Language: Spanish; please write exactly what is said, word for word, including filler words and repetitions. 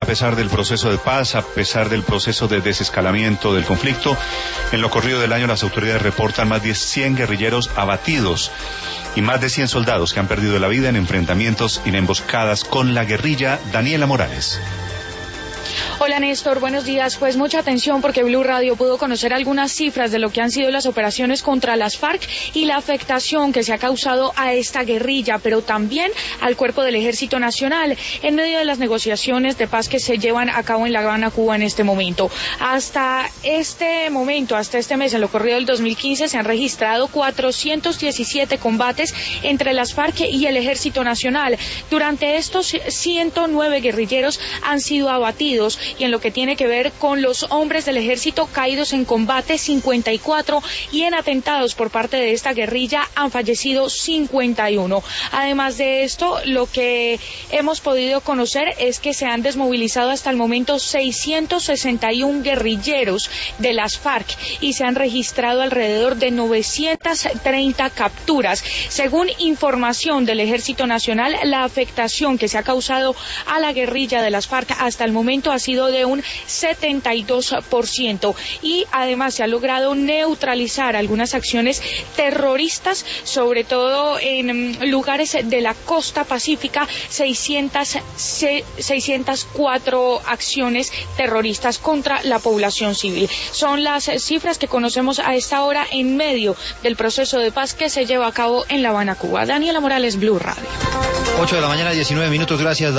pesar del proceso de paz, a pesar del proceso de desescalamiento del conflicto, en lo corrido del año las autoridades reportan más de cien guerrilleros abatidos y más de cien soldados que han perdido la vida en enfrentamientos y en emboscadas con la guerrilla. Daniela Morales. Hola Néstor, buenos días. Pues mucha atención porque Blue Radio pudo conocer algunas cifras de lo que han sido las operaciones contra las FARC y la afectación que se ha causado a esta guerrilla, pero también al cuerpo del Ejército Nacional en medio de las negociaciones de paz que se llevan a cabo en La Habana, Cuba en este momento. Hasta este momento, hasta este mes, en lo corrido del dos mil quince, se han registrado cuatrocientos diecisiete combates entre las FARC y el Ejército Nacional. Durante estos ciento nueve guerrilleros han sido abatidos y en lo que tiene que ver con los hombres del ejército caídos en combate, cincuenta y cuatro, y en atentados por parte de esta guerrilla han fallecido cincuenta y uno. Además de esto, lo que hemos podido conocer es que se han desmovilizado hasta el momento seiscientos sesenta y uno guerrilleros de las FARC y se han registrado alrededor de novecientas treinta capturas. Según información del Ejército Nacional, la afectación que se ha causado a la guerrilla de las FARC hasta el momento ha sido de un setenta y dos por ciento y además se ha logrado neutralizar algunas acciones terroristas, sobre todo en lugares de la costa pacífica, seiscientas cuatro acciones terroristas contra la población civil. Son las cifras que conocemos a esta hora en medio del proceso de paz que se lleva a cabo en La Habana, Cuba. Daniela Morales, Blue Radio. ocho de la mañana, diecinueve minutos, gracias.